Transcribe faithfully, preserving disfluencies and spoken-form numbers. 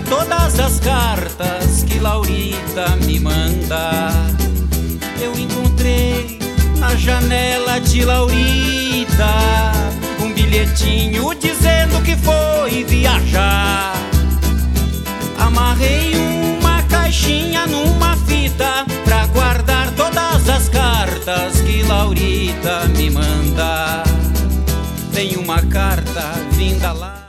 todas as cartas que Laurita me manda. Eu encontrei na janela de Laurita um bilhetinho dizendo que foi viajar. Amarrei uma caixinha numa fita pra guardar todas as cartas que Laurita me manda. Tem uma carta vinda lá